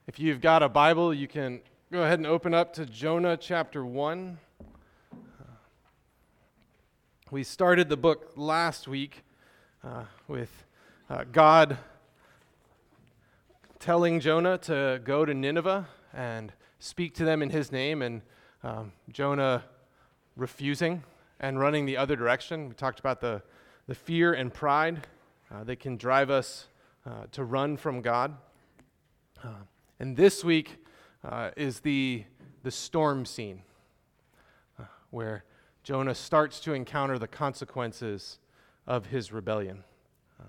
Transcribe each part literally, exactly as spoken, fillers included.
If you've got a Bible, you can go ahead and open up to Jonah chapter one. We started the book last week uh, with uh, God telling Jonah to go to Nineveh and speak to them in his name, and um, Jonah refusing and running the other direction. We talked about the, the fear and pride uh, that can drive us uh, to run from God. Uh, and this week uh, is the, the storm scene uh, where Jonah starts to encounter the consequences of his rebellion. Um,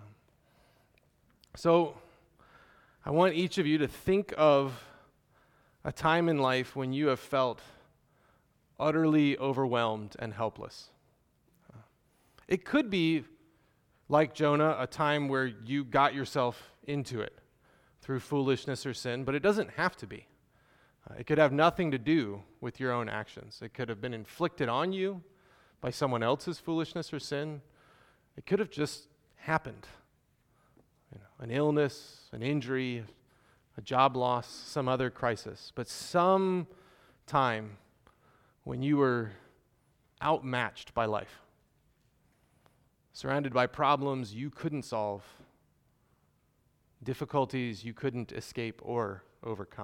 so I want each of you to think of a time in life when you have felt utterly overwhelmed and helpless. Uh, it could be, like Jonah, a time where you got yourself into it through foolishness or sin, but it doesn't have to be. Uh, it could have nothing to do with your own actions. It could have been inflicted on you by someone else's foolishness or sin. It could have just happened. You know, an illness, an injury, a job loss, some other crisis. But some time when you were outmatched by life, surrounded by problems you couldn't solve, difficulties you couldn't escape or overcome.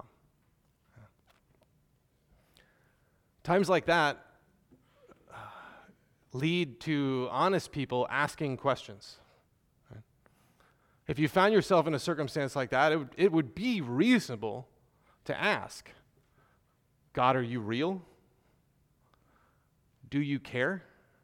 Times like that uh, lead to honest people asking questions. Right? If you found yourself in a circumstance like that, it would, it would be reasonable to ask, God, are you real? Do you care?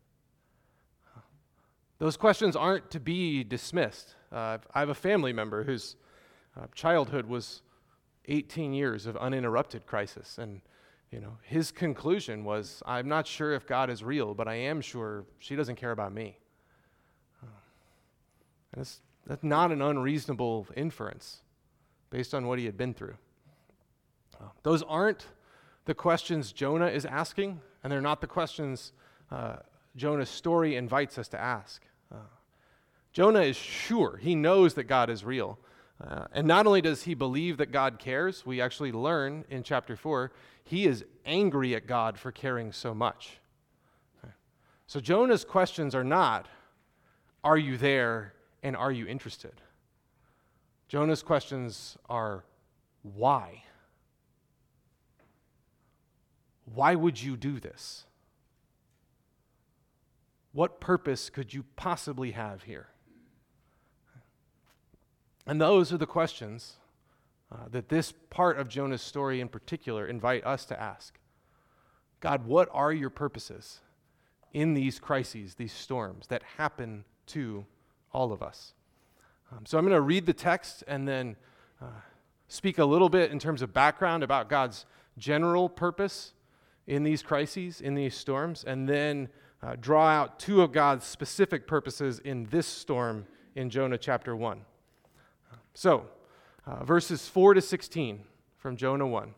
Those questions aren't to be dismissed. Uh, I have a family member whose uh, childhood was eighteen years of uninterrupted crisis, and you know his conclusion was, "I'm not sure if God is real, but I am sure she doesn't care about me." Uh, and it's, that's not an unreasonable inference based on what he had been through. Uh, those aren't the questions Jonah is asking, and they're not the questions uh, Jonah's story invites us to ask. Uh, Jonah is sure. He knows that God is real. Uh, and not only does he believe that God cares, we actually learn in chapter four, he is angry at God for caring so much. Okay. So Jonah's questions are not, are you there and are you interested? Jonah's questions are, why? Why would you do this? What purpose could you possibly have here? And those are the questions uh, that this part of Jonah's story in particular invite us to ask. God, what are your purposes in these crises, these storms that happen to all of us? Um, so I'm going to read the text and then uh, speak a little bit in terms of background about God's general purpose in these crises, in these storms, and then uh, draw out two of God's specific purposes in this storm in Jonah chapter one. So, uh, verses four to sixteen from Jonah one.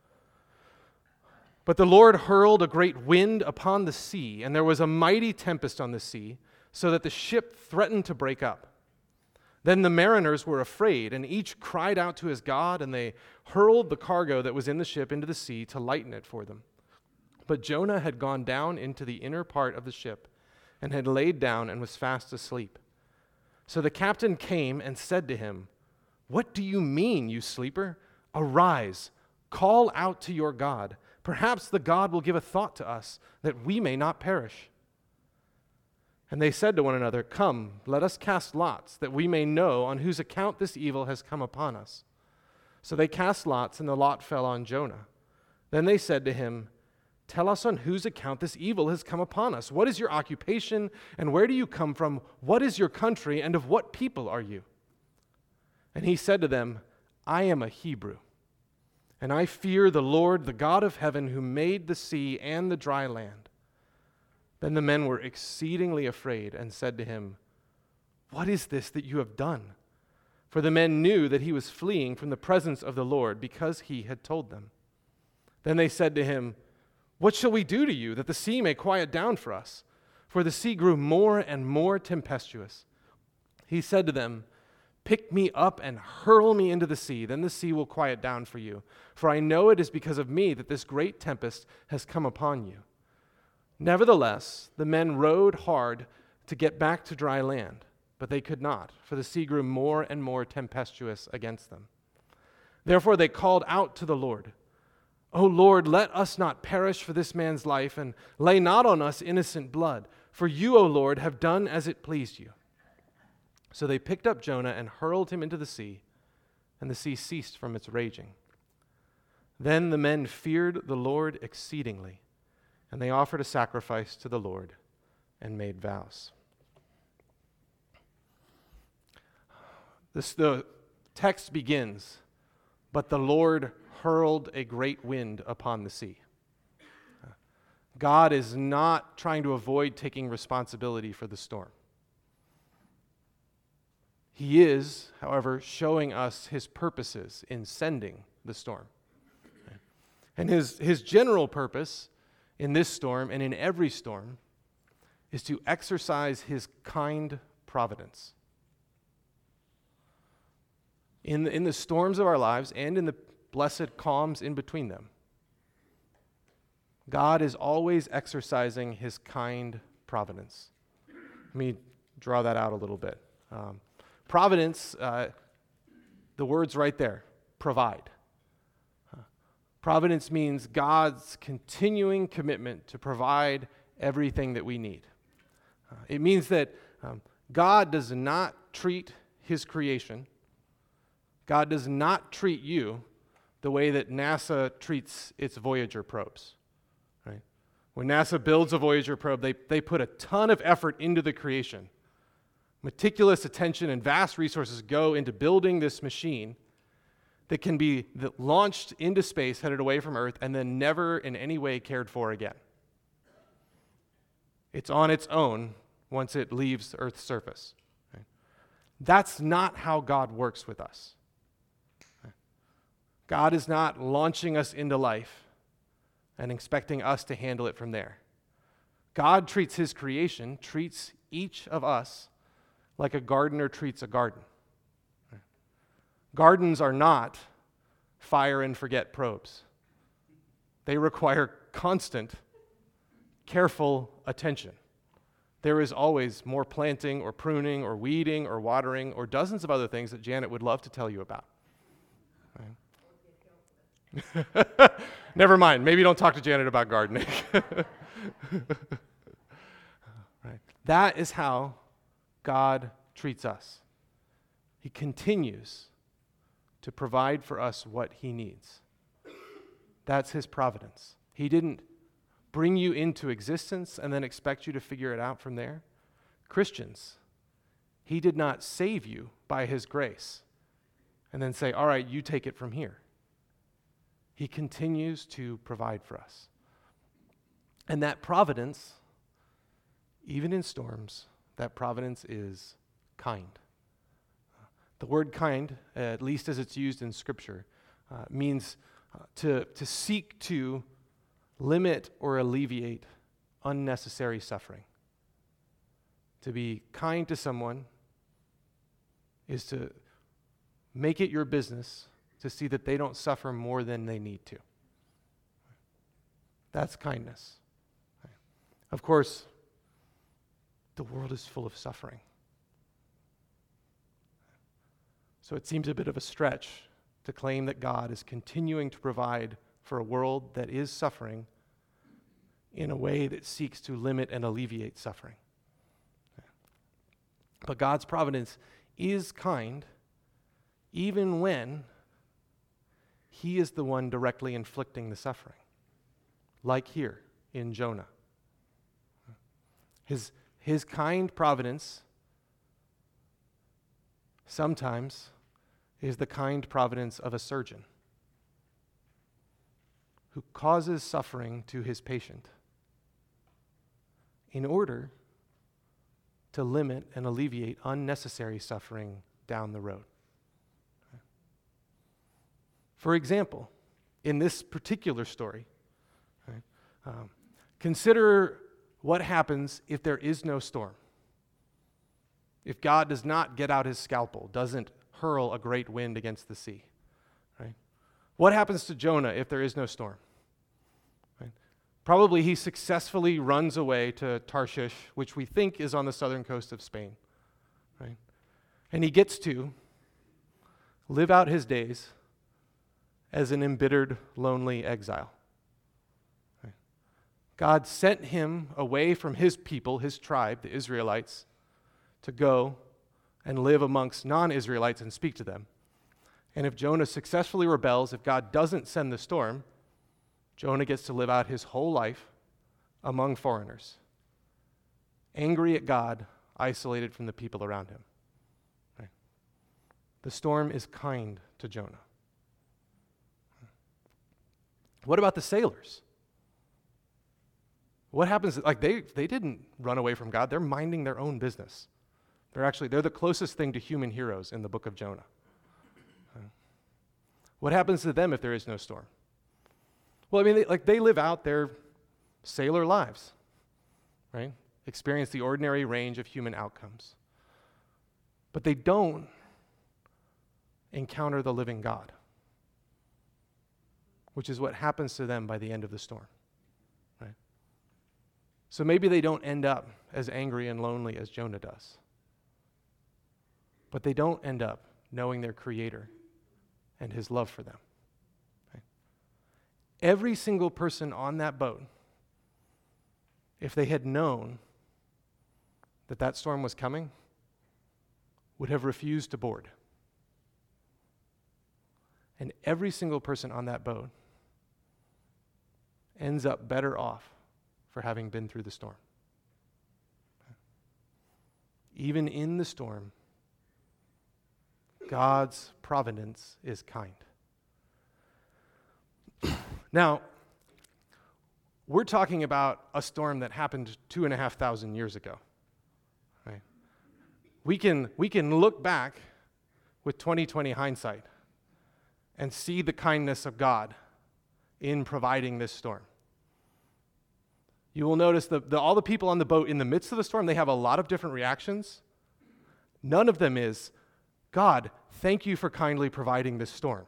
But the Lord hurled a great wind upon the sea, and there was a mighty tempest on the sea, so that the ship threatened to break up. Then the mariners were afraid, and each cried out to his God, and they hurled the cargo that was in the ship into the sea to lighten it for them. But Jonah had gone down into the inner part of the ship, and had laid down and was fast asleep. So the captain came and said to him, "What do you mean, you sleeper? Arise, call out to your God. Perhaps the God will give a thought to us, that we may not perish." And they said to one another, "Come, let us cast lots, that we may know on whose account this evil has come upon us." So they cast lots, and the lot fell on Jonah. Then they said to him, "Tell us on whose account this evil has come upon us. What is your occupation, and where do you come from? What is your country, and of what people are you?" And he said to them, "I am a Hebrew, and I fear the Lord, the God of heaven, who made the sea and the dry land." Then the men were exceedingly afraid and said to him, "What is this that you have done?" For the men knew that he was fleeing from the presence of the Lord, because he had told them. Then they said to him, "What shall we do to you, that the sea may quiet down for us?" For the sea grew more and more tempestuous. He said to them, Pick me up and hurl me into the sea. Then the sea will quiet down for you. For I know it is because of me that this great tempest has come upon you." Nevertheless, the men rowed hard to get back to dry land, but they could not, for the sea grew more and more tempestuous against them. Therefore they called out to the Lord, "O Lord, let us not perish for this man's life, and lay not on us innocent blood. For you, O Lord, have done as it pleased you." So they picked up Jonah and hurled him into the sea, and the sea ceased from its raging. Then the men feared the Lord exceedingly, and they offered a sacrifice to the Lord and made vows. This, the text begins, "But the Lord hurled a great wind upon the sea." God is not trying to avoid taking responsibility for the storm. He is, however, showing us his purposes in sending the storm. And his, his general purpose in this storm and in every storm is to exercise his kind providence. In the, in the storms of our lives and in the blessed calms in between them, God is always exercising his kind providence. Let me draw that out a little bit. Um, providence, uh, the word's right there, provide. Uh, providence means God's continuing commitment to provide everything that we need. Uh, it means that um, God does not treat his creation, God does not treat you the way that NASA treats its Voyager probes. Right? When NASA builds a Voyager probe, they, they put a ton of effort into the creation. Meticulous attention and vast resources go into building this machine that can be launched into space, headed away from Earth, and then never in any way cared for again. It's on its own once it leaves Earth's surface. Right? That's not how God works with us. God is not launching us into life and expecting us to handle it from there. God treats his creation, treats each of us like a gardener treats a garden. Gardens are not fire and forget probes. They require constant, careful attention. There is always more planting or pruning or weeding or watering or dozens of other things that Janet would love to tell you about. Right? Never mind. Maybe don't talk to Janet about gardening. Right. That is how God treats us. He continues to provide for us what he needs. That's his providence. He didn't bring you into existence and then expect you to figure it out from there. Christians, he did not save you by his grace and then say, all right, you take it from here. He continues to provide for us. And that providence, even in storms, that providence is kind. The word kind, at least as it's used in Scripture, uh, means uh, to, to seek to limit or alleviate unnecessary suffering. To be kind to someone is to make it your business to see that they don't suffer more than they need to. That's kindness. Of course, the world is full of suffering. So it seems a bit of a stretch to claim that God is continuing to provide for a world that is suffering in a way that seeks to limit and alleviate suffering. But God's providence is kind even when he is the one directly inflicting the suffering, like here in Jonah. His, his kind providence sometimes is the kind providence of a surgeon who causes suffering to his patient in order to limit and alleviate unnecessary suffering down the road. For example, in this particular story, right, um, consider what happens if there is no storm. if God does not get out his scalpel, doesn't hurl a great wind against the sea? Right? What happens to Jonah if there is no storm? Right? Probably he successfully runs away to Tarshish, which we think is on the southern coast of Spain. Right? And he gets to live out his days as an embittered, lonely exile. Right? God sent him away from his people, his tribe, the Israelites, to go and live amongst non-Israelites and speak to them. And if Jonah successfully rebels, if God doesn't send the storm, Jonah gets to live out his whole life among foreigners, angry at God, isolated from the people around him. Right? The storm is kind to Jonah. What about the sailors? What happens? Like they, they didn't run away from God. They're minding their own business. They're actually, they're the closest thing to human heroes in the book of Jonah. What happens to them if there is no storm? Well, I mean, they, like they live out their sailor lives, right? Experience the ordinary range of human outcomes. But they don't encounter the living God, which is what happens to them by the end of the storm, right? So maybe they don't end up as angry and lonely as Jonah does, but they don't end up knowing their Creator and his love for them. Okay? Every single person on that boat, if they had known that that storm was coming, would have refused to board. And every single person on that boat ends up better off for having been through the storm. Okay? Even in the storm, God's providence is kind. Now, we're talking about a storm that happened two and a half thousand years ago. Right? We can, we can look back with twenty twenty hindsight and see the kindness of God in providing this storm. You will notice that the, all the people on the boat in the midst of the storm, they have a lot of different reactions. None of them is, God, thank you for kindly providing this storm.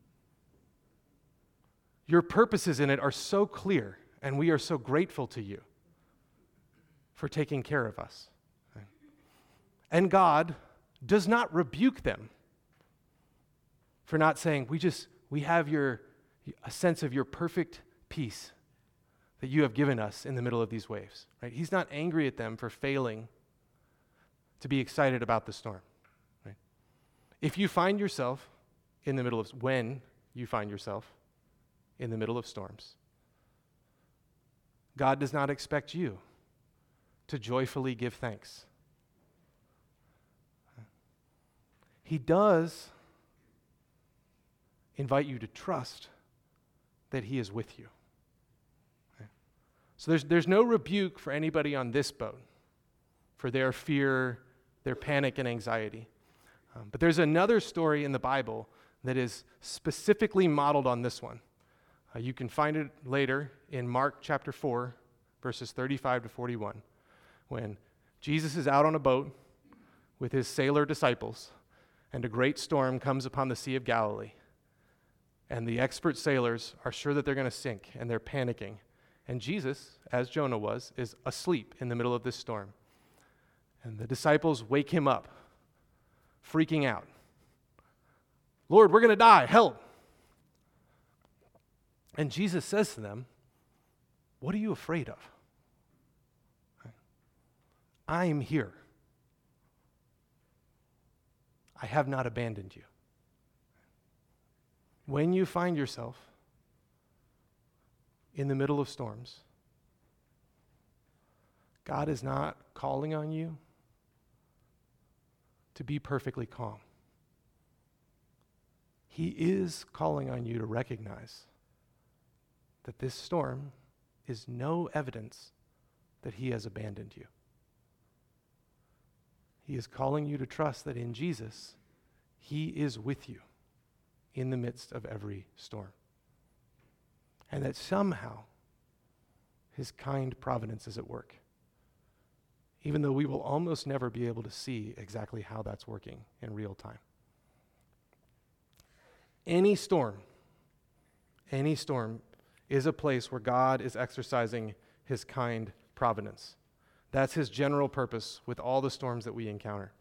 Your purposes in it are so clear, and we are so grateful to you for taking care of us. And God does not rebuke them for not saying, we just, we have your, a sense of your perfect peace that you have given us in the middle of these waves. Right? He's not angry at them for failing to be excited about the storm. If you find yourself in the middle of, when you find yourself in the middle of storms, God does not expect you to joyfully give thanks. He does invite you to trust that he is with you. Okay? So there's, there's no rebuke for anybody on this boat for their fear, their panic and anxiety. Um, but there's another story in the Bible that is specifically modeled on this one. Uh, you can find it later in Mark chapter four, verses thirty-five to forty-one, when Jesus is out on a boat with his sailor disciples, and a great storm comes upon the Sea of Galilee. And the expert sailors are sure that they're going to sink, and they're panicking. And Jesus, as Jonah was, is asleep in the middle of this storm. And the disciples wake him up, freaking out. Lord, we're going to die. Help. And Jesus says to them, what are you afraid of? I'm here. I have not abandoned you. When you find yourself in the middle of storms, God is not calling on you to be perfectly calm. He is calling on you to recognize that this storm is no evidence that he has abandoned you. He is calling you to trust that in Jesus, he is with you in the midst of every storm. And that somehow his kind providence is at work even though we will almost never be able to see exactly how that's working in real time. Any storm, any storm is a place where God is exercising his kind providence. That's his general purpose with all the storms that we encounter.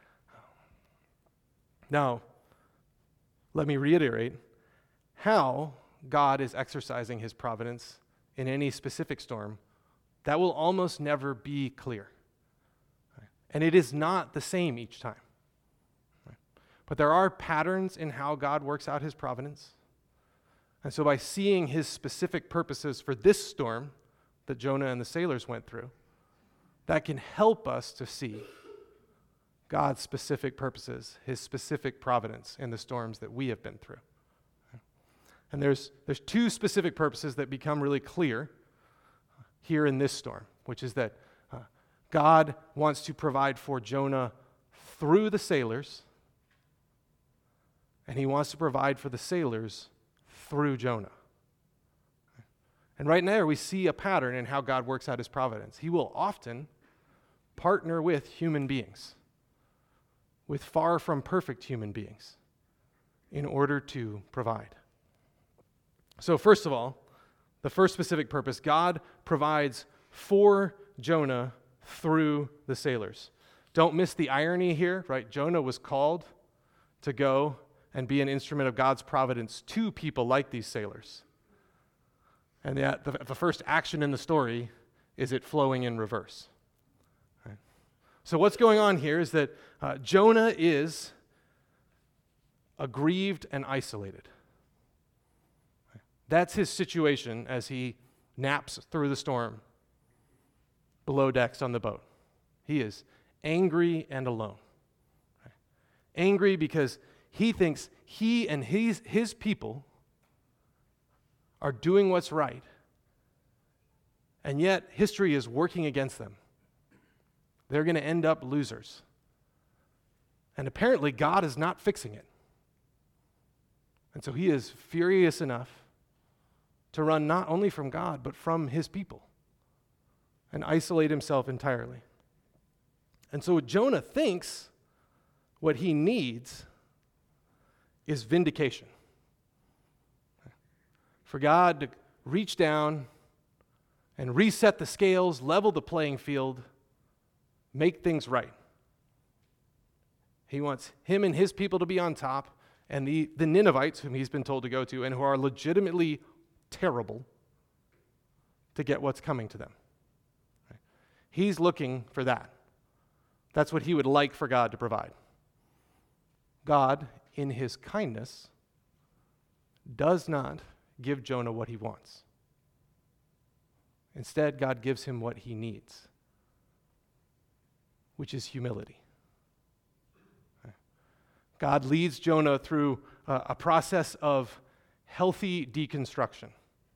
Now, let me reiterate how God is exercising his providence in any specific storm. That will almost never be clear. And it is not the same each time. But there are patterns in how God works out his providence. And so by seeing his specific purposes for this storm that Jonah and the sailors went through, that can help us to see God's specific purposes, his specific providence in the storms that we have been through. And there's, there's two specific purposes that become really clear here in this storm, which is that uh, God wants to provide for Jonah through the sailors, and he wants to provide for the sailors through Jonah. And right now we see a pattern in how God works out his providence. He will often partner with human beings, with far from perfect human beings, in order to provide. So first of all, the first specific purpose, God provides for Jonah through the sailors. Don't miss the irony here, right? Jonah was called to go and be an instrument of God's providence to people like these sailors. And yet the, the first action in the story is it flowing in reverse. Right? So what's going on here is that uh, Jonah is aggrieved and isolated. That's his situation as he naps through the storm below decks on the boat. He is angry and alone. Right? Angry because he thinks he and his, his people are doing what's right, and yet history is working against them. They're going to end up losers. And apparently God is not fixing it. And so he is furious enough to run not only from God, but from his people and isolate himself entirely. And so Jonah thinks what he needs is vindication. For God to reach down and reset the scales, level the playing field, make things right. He wants him and his people to be on top, and the, the Ninevites, whom he's been told to go to, and who are legitimately terrible, to get what's coming to them. Right? He's looking for that. That's what he would like for God to provide. God, in his kindness, does not give Jonah what he wants. Instead, God gives him what he needs, which is humility. Right? God leads Jonah through uh, a process of healthy deconstruction.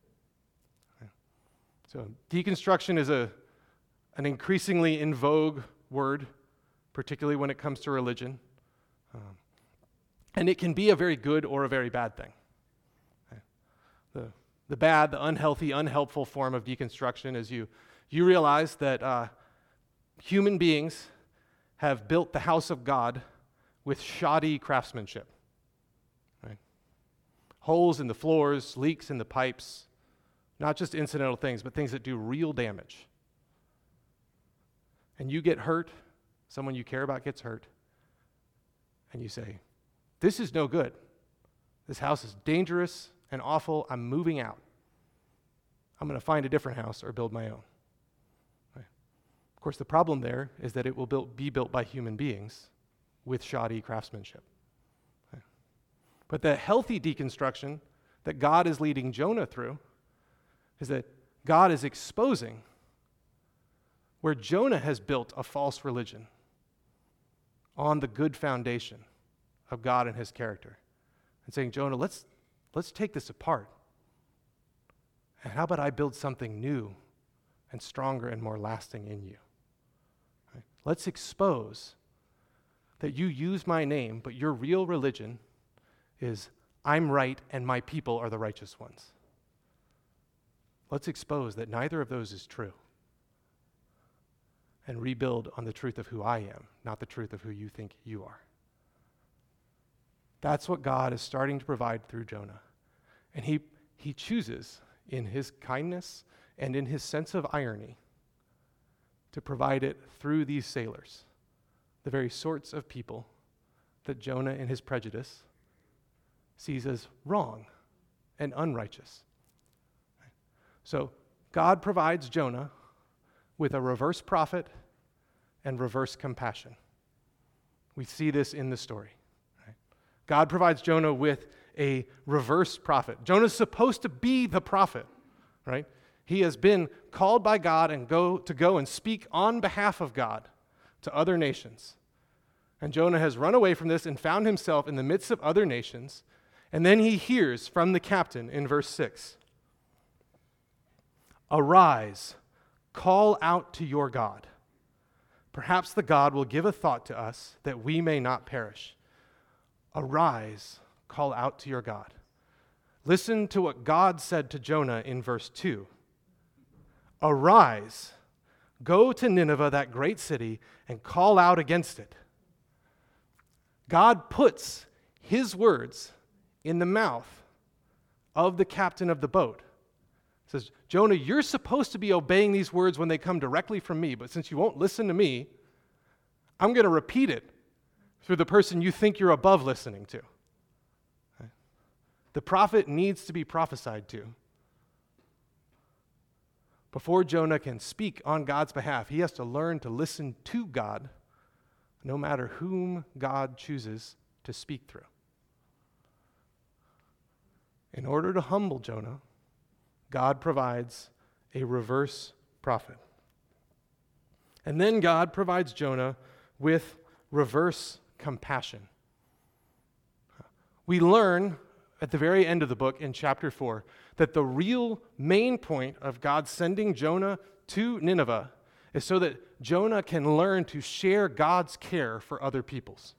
So deconstruction is a, an increasingly in vogue word, particularly when it comes to religion. Um, and it can be a very good or a very bad thing. Okay. The, the bad, the unhealthy, unhelpful form of deconstruction is you, you realize that uh, human beings have built the house of God with shoddy craftsmanship. Right? Holes in the floors, leaks in the pipes, not just incidental things, but things that do real damage. And you get hurt, someone you care about gets hurt, and you say, this is no good. This house is dangerous and awful. I'm moving out. I'm going to find a different house or build my own. Right? Of course, the problem there is that it will build, be built by human beings with shoddy craftsmanship. Right? But the healthy deconstruction that God is leading Jonah through is that God is exposing where Jonah has built a false religion on the good foundation of God and his character. And saying, Jonah, let's, let's take this apart. And how about I build something new and stronger and more lasting in you? Right? Let's expose that you use my name, but your real religion is I'm right and my people are the righteous ones. Let's expose that neither of those is true. and rebuild on the truth of who I am, not the truth of who you think you are. That's what God is starting to provide through Jonah. And he, he chooses, in his kindness and in his sense of irony, to provide it through these sailors, the very sorts of people that Jonah, in his prejudice, sees as wrong and unrighteous. So God provides Jonah with a reverse prophet and reverse compassion. We see this in the story. Right? God provides Jonah with a reverse prophet. Jonah's supposed to be the prophet, right? He has been called by God and go to go and speak on behalf of God to other nations. And Jonah has run away from this and found himself in the midst of other nations. And then he hears from the captain in verse six, "Arise, call out to your God. Perhaps the God will give a thought to us that we may not perish." Arise, call out to your God. Listen to what God said to Jonah in verse two. Arise, go to Nineveh, that great city, and call out against it. God puts his words in the mouth of the captain of the boat. He says, Jonah, you're supposed to be obeying these words when they come directly from me, but since you won't listen to me, I'm going to repeat it through the person you think you're above listening to. The prophet needs to be prophesied to. Before Jonah can speak on God's behalf, he has to learn to listen to God, no matter whom God chooses to speak through. In order to humble Jonah, God provides a reverse prophet. And then God provides Jonah with reverse compassion. We learn at the very end of the book in chapter four that the real main point of God sending Jonah to Nineveh is so that Jonah can learn to share God's care for other peoples.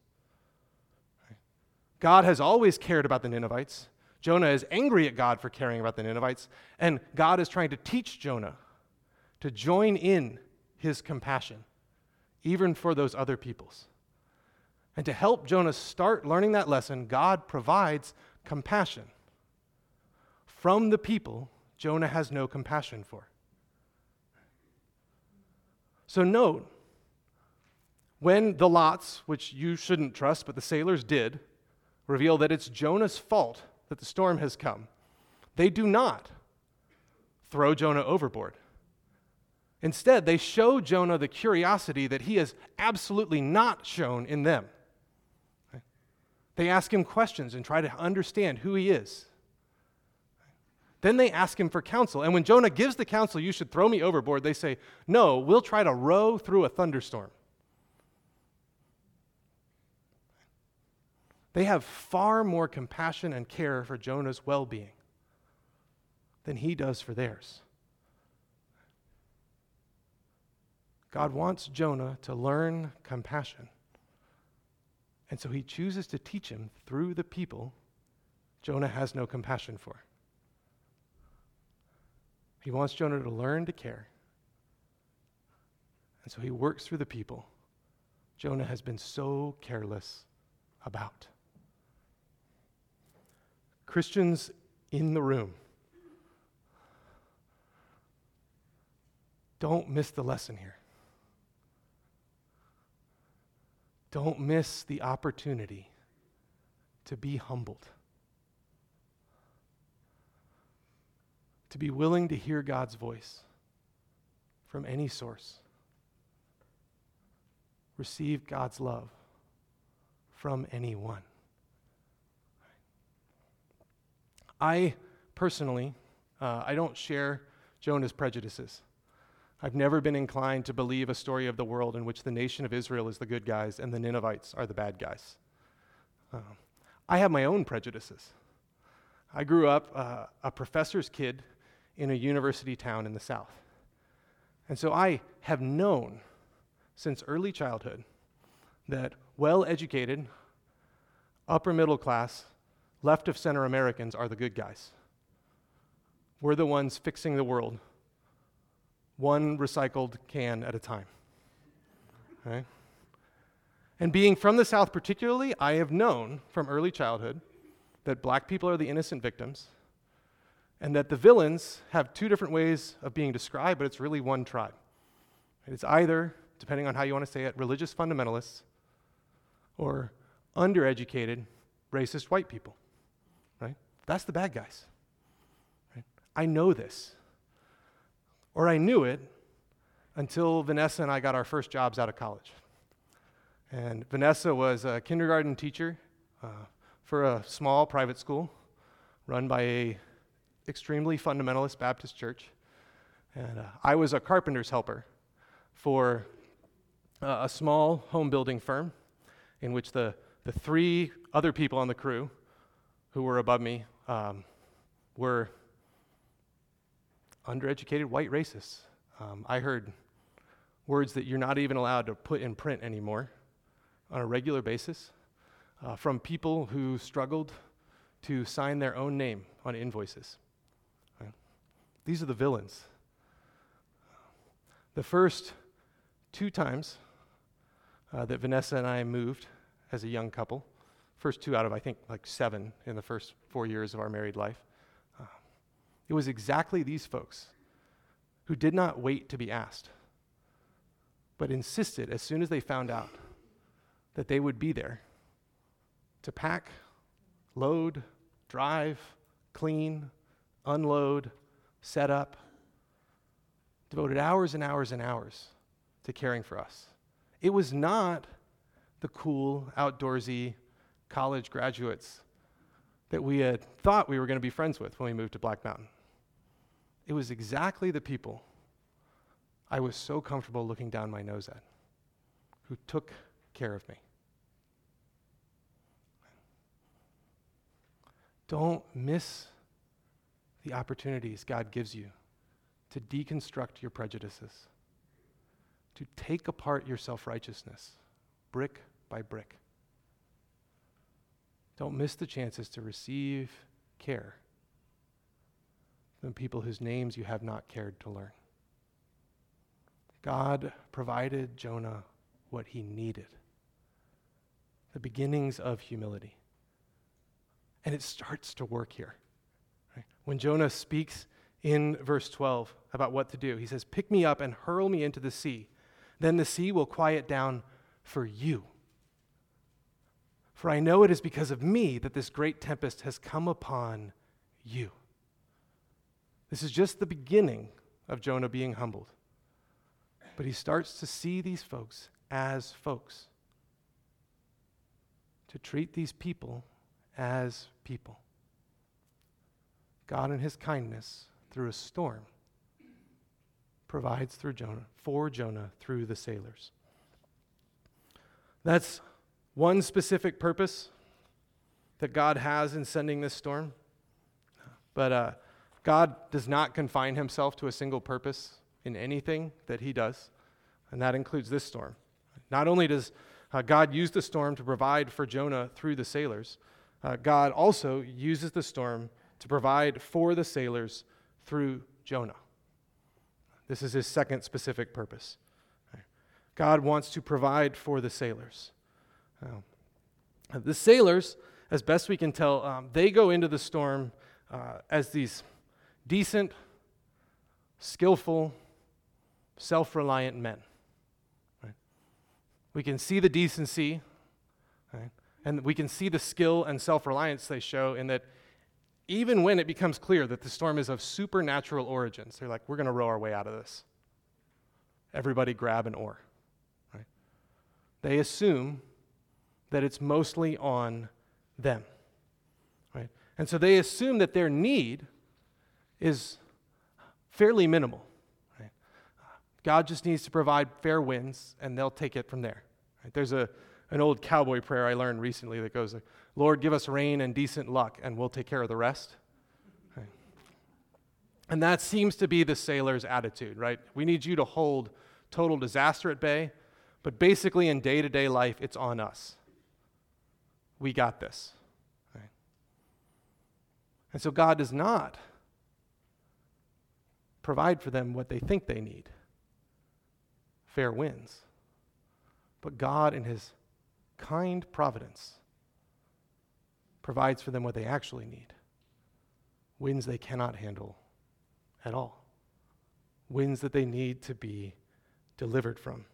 God has always cared about the Ninevites. Jonah is angry at God for caring about the Ninevites, and God is trying to teach Jonah to join in his compassion, even for those other peoples. And to help Jonah start learning that lesson, God provides compassion from the people Jonah has no compassion for. So note, when the lots, which you shouldn't trust, but the sailors did, reveal that it's Jonah's fault that the storm has come, they do not throw Jonah overboard. Instead, they show Jonah the curiosity that he has absolutely not shown in them. They ask him questions and try to understand who he is. Then they ask him for counsel. And when Jonah gives the counsel, you should throw me overboard, they say, no, we'll try to row through a thunderstorm. They have far more compassion and care for Jonah's well-being than he does for theirs. God wants Jonah to learn compassion. And so he chooses to teach him through the people Jonah has no compassion for. He wants Jonah to learn to care. And so he works through the people Jonah has been so careless about. Christians in the room, don't miss the lesson here. Don't miss the opportunity to be humbled, to be willing to hear God's voice from any source, receive God's love from anyone. I personally, uh, I don't share Jonah's prejudices. I've never been inclined to believe a story of the world in which the nation of Israel is the good guys and the Ninevites are the bad guys. Uh, I have my own prejudices. I grew up uh, a professor's kid in a university town in the South. And so I have known since early childhood that well-educated, upper middle class, left of center Americans are the good guys. We're the ones fixing the world, one recycled can at a time. right? And being from the South particularly, I have known from early childhood that black people are the innocent victims and that the villains have two different ways of being described, but it's really one tribe. It's either, depending on how you want to say it, religious fundamentalists or undereducated, racist white people, right? That's the bad guys. Right? I know this, or I knew it until Vanessa and I got our first jobs out of college. And Vanessa was a kindergarten teacher uh, for a small private school run by a extremely fundamentalist Baptist church. And uh, I was a carpenter's helper for uh, a small home building firm in which the, the three other people on the crew who were above me um, were undereducated white racists. Um, I heard words that you're not even allowed to put in print anymore on a regular basis uh, from people who struggled to sign their own name on invoices. Right? These are the villains. The first two times uh, that Vanessa and I moved as a young couple, first two out of, I think, like seven in the first four years of our married life, uh, it was exactly these folks who did not wait to be asked, but insisted as soon as they found out that they would be there to pack, load, drive, clean, unload, set up, devoted hours and hours and hours to caring for us. It was not the cool, outdoorsy college graduates that we had thought we were going to be friends with when we moved to Black Mountain. It was exactly the people I was so comfortable looking down my nose at, who took care of me. Don't miss the opportunities God gives you to deconstruct your prejudices, to take apart your self-righteousness, brick by brick. Don't miss the chances to receive care from people whose names you have not cared to learn. God provided Jonah what he needed, the beginnings of humility. And it starts to work here. Right? When Jonah speaks in verse twelve about what to do, he says, "Pick me up and hurl me into the sea. Then the sea will quiet down for you. For I know it is because of me that this great tempest has come upon you." This is just the beginning of Jonah being humbled. But he starts to see these folks as folks, to treat these people as people. God in his kindness through a storm provides through Jonah, for Jonah through the sailors. That's one specific purpose that God has in sending this storm. But uh, God does not confine himself to a single purpose in anything that he does, and that includes this storm. Not only does uh, God use the storm to provide for Jonah through the sailors, uh, God also uses the storm to provide for the sailors through Jonah. This is his second specific purpose. God wants to provide for the sailors. Uh, the sailors, as best we can tell, um, they go into the storm uh, as these decent, skillful, self-reliant men. Right? We can see the decency, right? And we can see the skill and self-reliance they show in that even when it becomes clear that the storm is of supernatural origins, they're like, we're going to row our way out of this. Everybody grab an oar. Right? They assume that it's mostly on them. Right? And so they assume that their need is fairly minimal. Right? God just needs to provide fair winds, and they'll take it from there. Right? There's a an old cowboy prayer I learned recently that goes, "Lord, give us rain and decent luck, and we'll take care of the rest." Right? And that seems to be the sailor's attitude, right? We need you to hold total disaster at bay, but basically in day-to-day life, it's on us. We got this. Right? And so God does not provide for them what they think they need, fair winds. But God, in his kind providence, provides for them what they actually need. Winds they cannot handle at all. Winds that they need to be delivered from.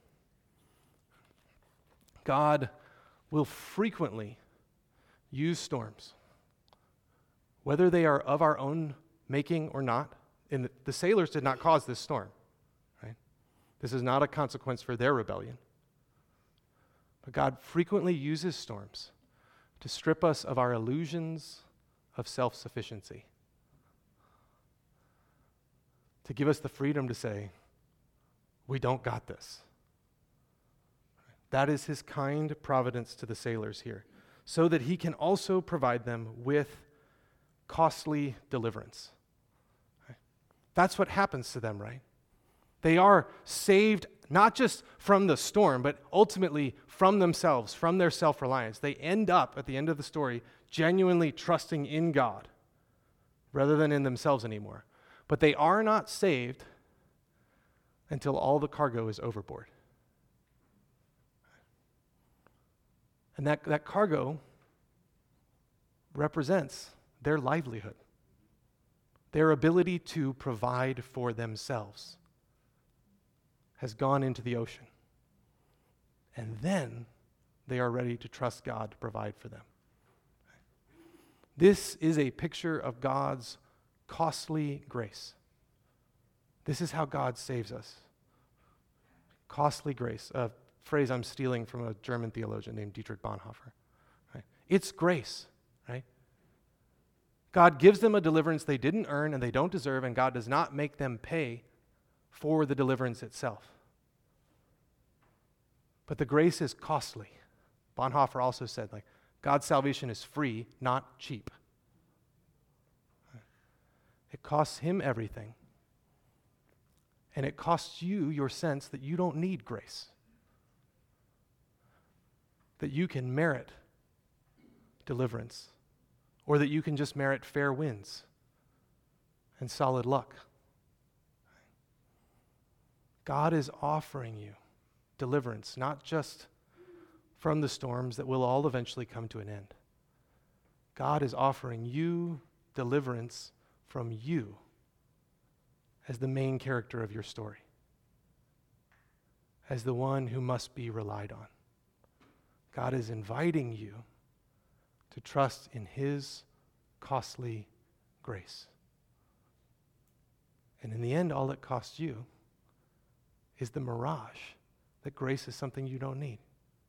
God will frequently use storms, whether they are of our own making or not. And the, the sailors did not cause this storm, right? This is not a consequence for their rebellion. But God frequently uses storms to strip us of our illusions of self-sufficiency, to give us the freedom to say, we don't got this. That is his kind providence to the sailors here, so that he can also provide them with costly deliverance. That's what happens to them, right? They are saved not just from the storm, but ultimately from themselves, from their self-reliance. They end up, at the end of the story, genuinely trusting in God rather than in themselves anymore. But they are not saved until all the cargo is overboard. And that, that cargo represents their livelihood, their ability to provide for themselves has gone into the ocean. And then they are ready to trust God to provide for them. This is a picture of God's costly grace. This is how God saves us. Costly grace, a phrase I'm stealing from a German theologian named Dietrich Bonhoeffer. Right? It's grace, right? God gives them a deliverance they didn't earn and they don't deserve, and God does not make them pay for the deliverance itself. But the grace is costly. Bonhoeffer also said, like, God's salvation is free, not cheap. It costs him everything. And it costs you your sense that you don't need grace, that you can merit deliverance, or that you can just merit fair winds and solid luck. God is offering you deliverance, not just from the storms that will all eventually come to an end. God is offering you deliverance from you as the main character of your story, as the one who must be relied on. God is inviting you to trust in his costly grace. And in the end, all it costs you is the mirage that grace is something you don't need.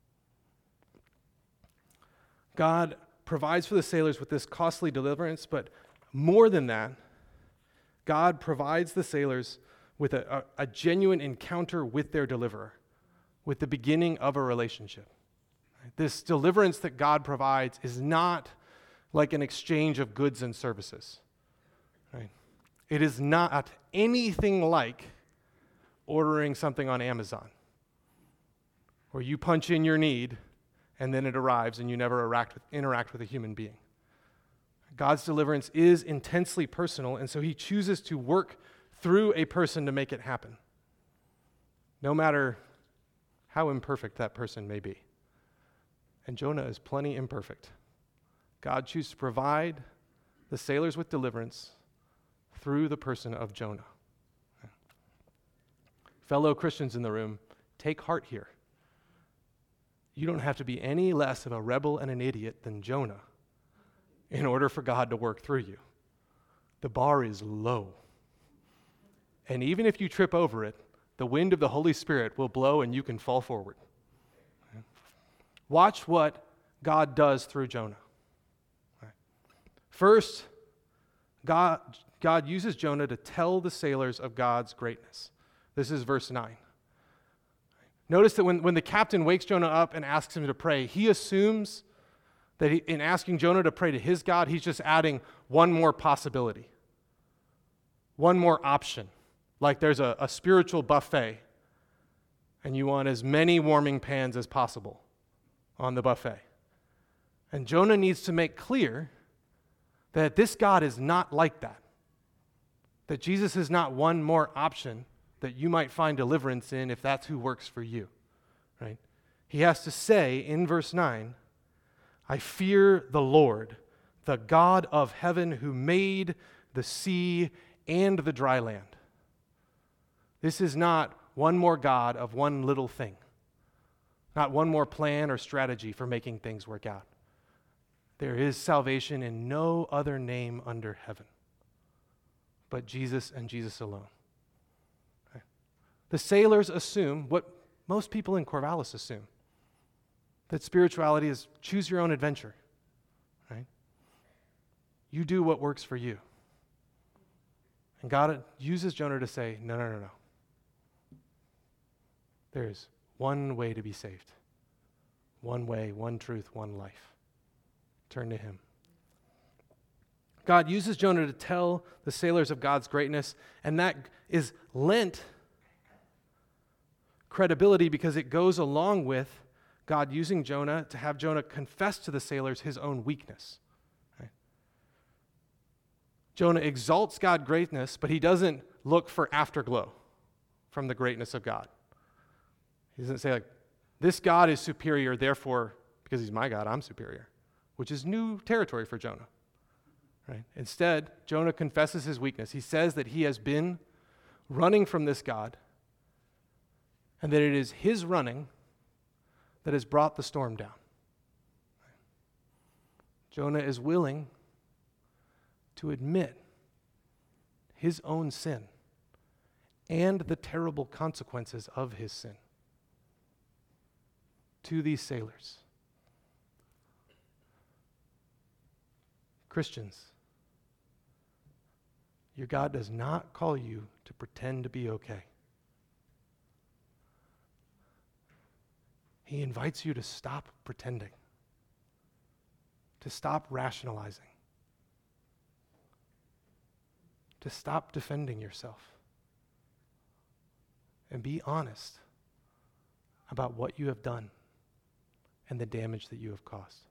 God provides for the sailors with this costly deliverance, but more than that, God provides the sailors with a, a, a genuine encounter with their deliverer, with the beginning of a relationship. This deliverance that God provides is not like an exchange of goods and services. Right? It is not anything like ordering something on Amazon, where you punch in your need and then it arrives and you never interact with, interact with a human being. God's deliverance is intensely personal, and so he chooses to work through a person to make it happen, no matter how imperfect that person may be. And Jonah is plenty imperfect. God chooses to provide the sailors with deliverance through the person of Jonah. Fellow Christians in the room, take heart here. You don't have to be any less of a rebel and an idiot than Jonah in order for God to work through you. The bar is low. And even if you trip over it, the wind of the Holy Spirit will blow and you can fall forward. Watch what God does through Jonah. First, God, God uses Jonah to tell the sailors of God's greatness. This is verse nine. Notice that when, when the captain wakes Jonah up and asks him to pray, he assumes that he, in asking Jonah to pray to his God, he's just adding one more possibility, one more option. Like there's a, a spiritual buffet, and you want as many warming pans as possible on the buffet. And Jonah needs to make clear that this God is not like that, that Jesus is not one more option that you might find deliverance in if that's who works for you, right? He has to say in verse nine, I fear the Lord, the God of heaven who made the sea and the dry land. This is not one more God of one little thing, not one more plan or strategy for making things work out. There is salvation in no other name under heaven but Jesus and Jesus alone. Okay. The sailors assume what most people in Corvallis assume, that spirituality is choose your own adventure. Right? You do what works for you. And God uses Jonah to say, no, no, no, no. There is one way to be saved. One way, one truth, one life. Turn to him. God uses Jonah to tell the sailors of God's greatness, and that is lent credibility because it goes along with God using Jonah to have Jonah confess to the sailors his own weakness. Right? Jonah exalts God's greatness, but he doesn't look for afterglow from the greatness of God. He doesn't say, like, this God is superior, therefore, because he's my God, I'm superior, which is new territory for Jonah. Right? Instead, Jonah confesses his weakness. He says that he has been running from this God, and that it is his running that has brought the storm down. Jonah is willing to admit his own sin and the terrible consequences of his sin to these sailors. Christians, your God does not call you to pretend to be okay. He invites you to stop pretending, to stop rationalizing, to stop defending yourself, and be honest about what you have done and the damage that you have caused.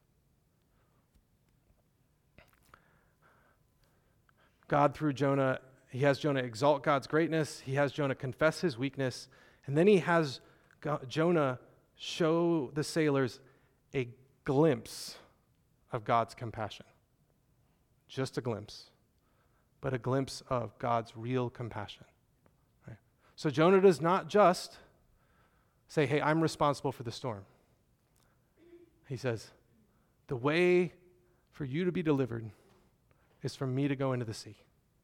God, through Jonah, he has Jonah exalt God's greatness, he has Jonah confess his weakness, and then he has God, Jonah show the sailors a glimpse of God's compassion. Just a glimpse, but a glimpse of God's real compassion. Right? So Jonah does not just say, hey, I'm responsible for the storm. He says, the way for you to be delivered is for me to go into the sea.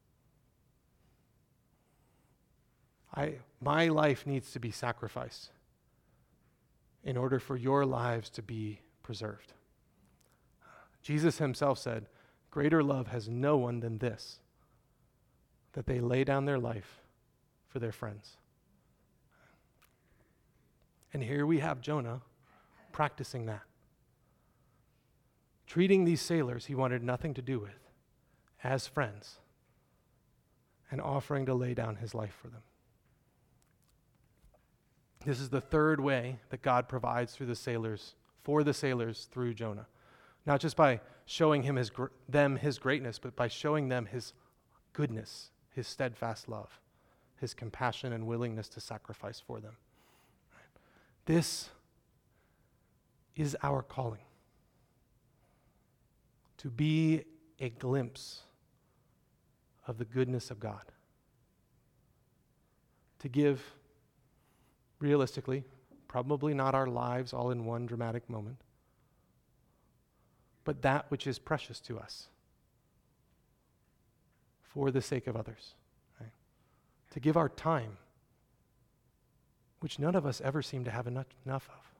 I, my life needs to be sacrificed in order for your lives to be preserved. Jesus himself said, greater love has no one than this, that they lay down their life for their friends. And here we have Jonah practicing that. Treating these sailors he wanted nothing to do with as friends and offering to lay down his life for them. This is the third way that God provides through the sailors, for the sailors through Jonah. Not just by showing him his, them his greatness, but by showing them his goodness, his steadfast love, his compassion and willingness to sacrifice for them. This is our calling, to be a glimpse of the goodness of God, to give, realistically, probably not our lives all in one dramatic moment, but that which is precious to us for the sake of others, right? To give our time, which none of us ever seem to have enough, enough of,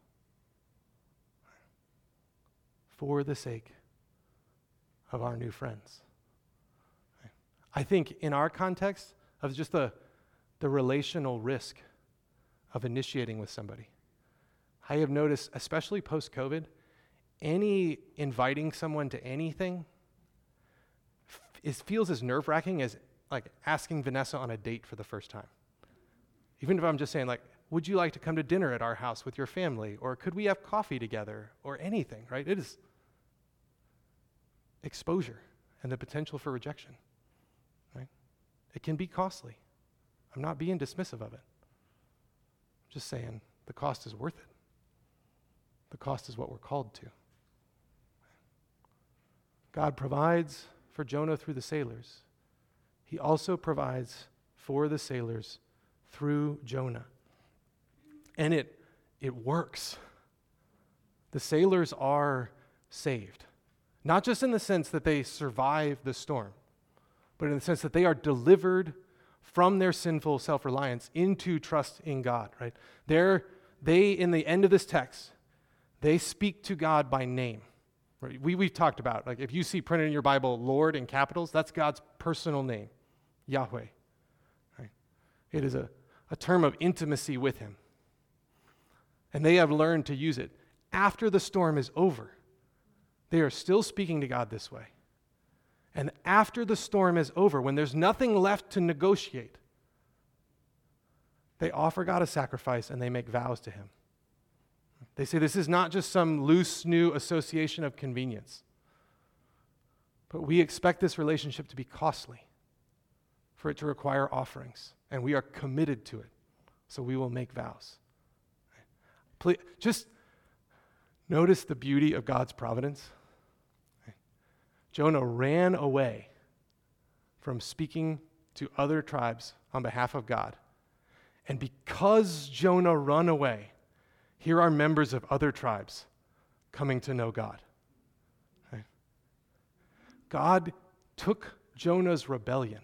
for the sake of our new friends. Right? I think in our context of just the, the relational risk of initiating with somebody, I have noticed, especially post-COVID, any inviting someone to anything f- is, feels as nerve-wracking as like asking Vanessa on a date for the first time. Even if I'm just saying, like, would you like to come to dinner at our house with your family? Or could we have coffee together? Or anything, right? It is exposure and the potential for rejection, right? It can be costly. I'm not being dismissive of it. I'm just saying the cost is worth it. The cost is what we're called to. God provides for Jonah through the sailors. He also provides for the sailors through Jonah. And it, it works. The sailors are saved. Not just in the sense that they survive the storm, but in the sense that they are delivered from their sinful self-reliance into trust in God, right? They're, they, in the end of this text, they speak to God by name. Right? We, we've talked about, like, if you see printed in your Bible, Lord in capitals, that's God's personal name, Yahweh. Right? It is a, a term of intimacy with him. And they have learned to use it. After the storm is over, they are still speaking to God this way. And after the storm is over, when there's nothing left to negotiate, they offer God a sacrifice and they make vows to him. They say this is not just some loose new association of convenience, but we expect this relationship to be costly, for it to require offerings, and we are committed to it, so we will make vows. Please, just notice the beauty of God's providence. Jonah ran away from speaking to other tribes on behalf of God. And because Jonah ran away, here are members of other tribes coming to know God. Okay? God took Jonah's rebellion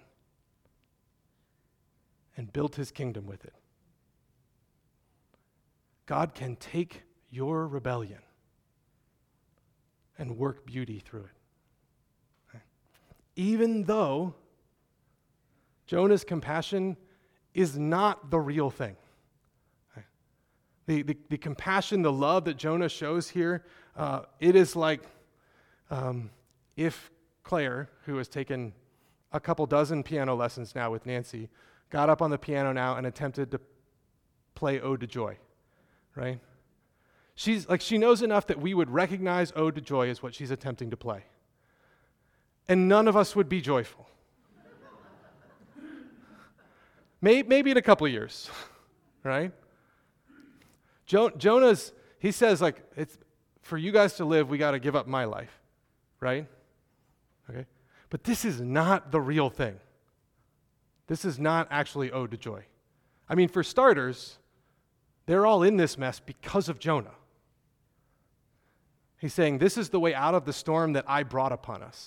and built his kingdom with it. God can take your rebellion and work beauty through it. Even though Jonah's compassion is not the real thing. The, the, the compassion, the love that Jonah shows here, uh, it is like um, if Claire, who has taken a couple dozen piano lessons now with Nancy, got up on the piano now and attempted to play Ode to Joy, right? She's like, she knows enough that we would recognize Ode to Joy as what she's attempting to play. And none of us would be joyful. maybe, maybe in a couple of years, right? Jo- Jonah's, he says, like, it's for you guys to live, we got to give up my life, right? Okay? But this is not the real thing. This is not actually Ode to Joy. I mean, for starters, they're all in this mess because of Jonah. He's saying, this is the way out of the storm that I brought upon us.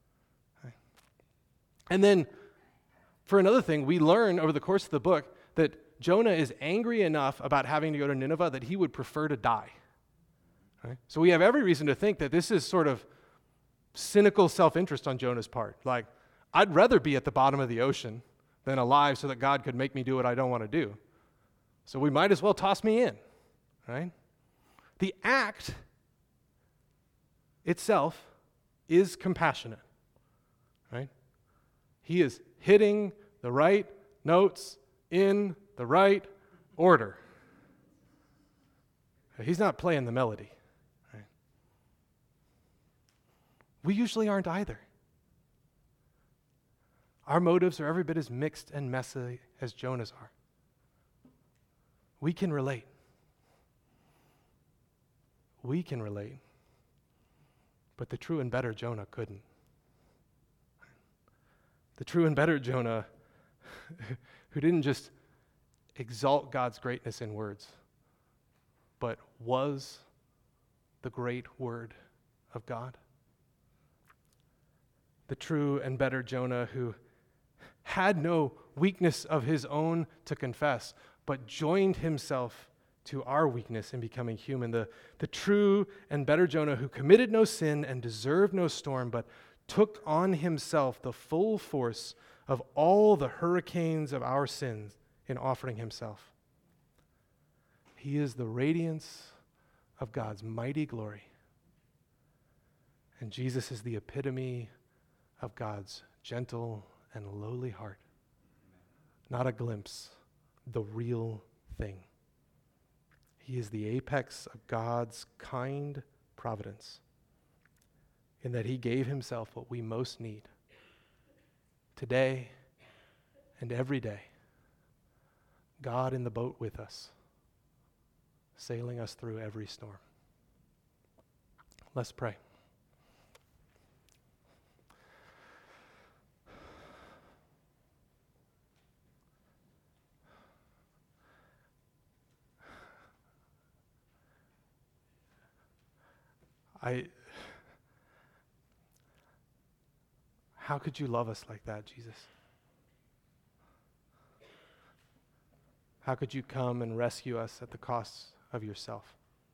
And then, for another thing, we learn over the course of the book that Jonah is angry enough about having to go to Nineveh that he would prefer to die. Right? So we have every reason to think that this is sort of cynical self-interest on Jonah's part. Like, I'd rather be at the bottom of the ocean than alive so that God could make me do what I don't want to do. So we might as well toss me in, right? The act itself is compassionate, right? He is hitting the right notes in the right order. He's not playing the melody. Right? We usually aren't either. Our motives are every bit as mixed and messy as Jonah's are. We can relate. We can relate. But the true and better Jonah couldn't. The true and better Jonah, who didn't just exalt God's greatness in words, but was the great word of God. The true and better Jonah, who had no weakness of his own to confess, but joined himself to our weakness in becoming human. The, the true and better Jonah, who committed no sin and deserved no storm, but took on himself the full force of all the hurricanes of our sins in offering himself. He is the radiance of God's mighty glory. And Jesus is the epitome of God's gentle and lowly heart. Not a glimpse, the real thing. He is the apex of God's kind providence, in that he gave himself what we most need today and every day. God in the boat with us, sailing us through every storm. Let's pray. I, how could you love us like that, Jesus? How could you come and rescue us at the cost of yourself?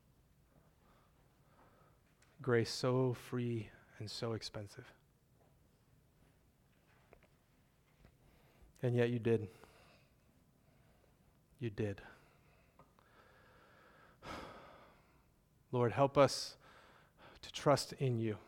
Grace so free and so expensive. And yet you did. You did. Lord, help us to trust in you.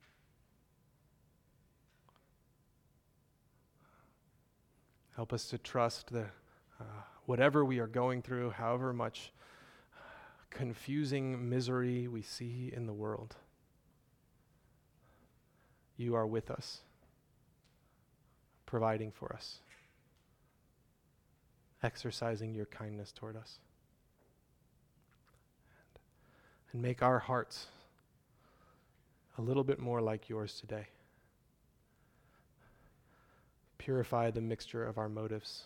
Help us to trust that uh, whatever we are going through, however much confusing misery we see in the world, you are with us, providing for us, exercising your kindness toward us. And, and make our hearts a little bit more like yours today. Purify the mixture of our motives,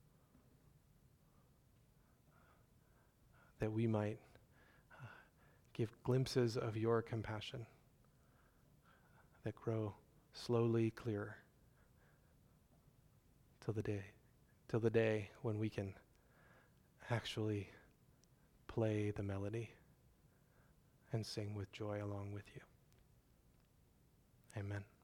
that we might uh, give glimpses of your compassion that grow slowly clearer till the day, till the day when we can actually play the melody and sing with joy along with you. Amen.